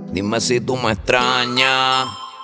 Dime si tú me extrañas,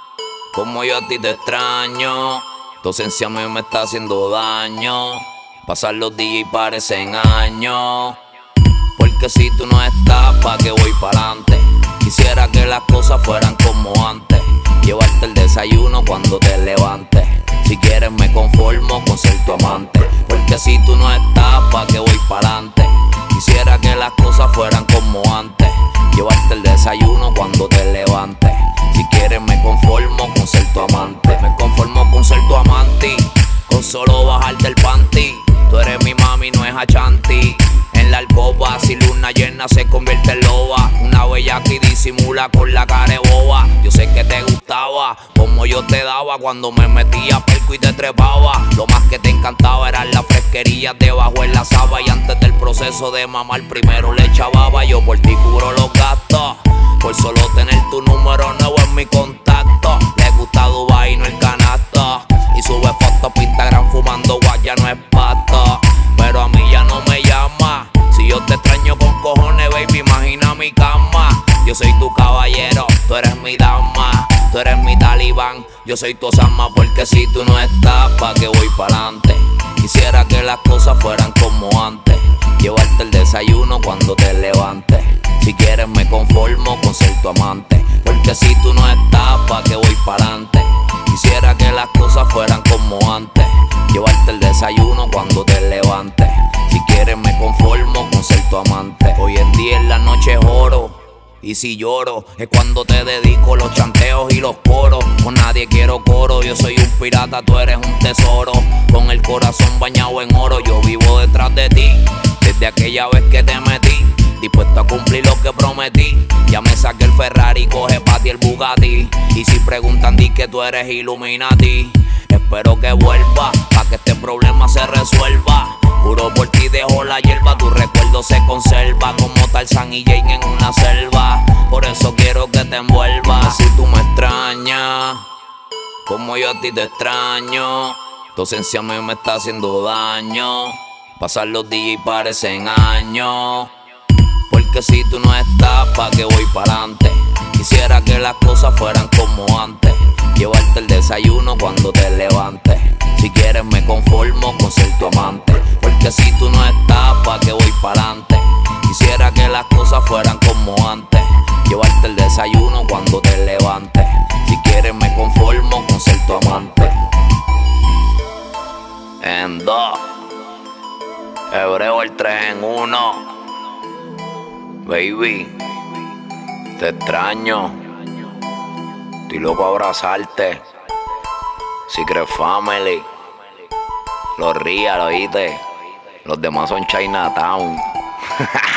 como yo a ti te extraño. Tu ausencia a mí me está haciendo daño. Pasan los días y parecen años. Porque si tú no estás, ¿pa' qué voy pa'lante? Quisiera que las cosas fueran como antes. Llevarte el desayuno cuando te levantes. Si quieres me conformo con ser tu amante. Porque si tú no estás, ¿pa' qué voy pa'lante? Quisiera que las cosas fueran como antes. Llevarte el desayuno cuando te levantes. Si quieres me conformo con ser tu amante. Me conformo con ser tu amante, con solo bajarte el panty. Tú eres mi mami, no es achanti. En la alcoba, si luna llena se convierte en loba. Una bella que disimula con la cara de boba. Yo sé que te gustaba, como yo te daba cuando me metía perco y te trepaba. Lo más que te encantaba eran las fresquerías debajo en la saba. Y antes del proceso de mamar primero le echaba. Yo por ti cubro los gastos, por solo tener tu número nuevo en mi contacto. Le gusta Dubai y no el canasto. Y sube fotos pa' Instagram fumando guaya, no es pato. Pero a mí ya no me llama. Si yo te extraño con cojones, baby, imagina mi cama. Yo soy tu caballero, tú eres mi dama. Tú eres mi talibán, yo soy tu Osama. Porque si tú no estás, ¿pa' qué voy pa'lante? Quisiera que las cosas fueran como antes. Llevarte el desayuno cuando te levantes. Si quieres me conformo con ser tu amante. Porque si tú no estás, ¿pa' qué voy pa'lante? Quisiera que las cosas fueran como antes. Llevarte el desayuno cuando te levantes. Si quieres me conformo con ser tu amante. Hoy en día en la noche oro. Y si lloro, es cuando te dedico los chanteos y los coros. Con nadie quiero coro, yo soy un pirata, tú eres un tesoro. Con el corazón bañado en oro, yo vivo detrás de ti. Desde aquella vez que te metí, dispuesto a cumplir lo que prometí. Ya me saqué el Ferrari, coge pa' ti el Bugatti. Y si preguntan, di que tú eres Illuminati. Espero que vuelva, pa' que este problema se resuelva. Juro por ti dejo la hierba, tu recuerdo se conserva. Como Tarzan y Jane en una selva. Por eso quiero que te envuelvas. Si tú me extrañas, como yo a ti te extraño. Tu ausencia a mí me está haciendo daño. Pasan los días y parecen años. Porque si tú no estás, ¿pa' qué voy pa'lante? Quisiera que las cosas fueran como antes. Llevarte el desayuno cuando te levantes. Si quieres me conformo con ser tu amante. Porque si tú no estás, ¿pa' qué voy pa'lante? Quisiera que las cosas fueran como antes. Llevarte el desayuno cuando te levantes. Si quieres me conformo con ser tu amante. En dos, Hebreo el 3 en 1. Baby, te extraño. Estoy loco a abrazarte. Secret Family, los Real, oíste. Los demás son Chinatown.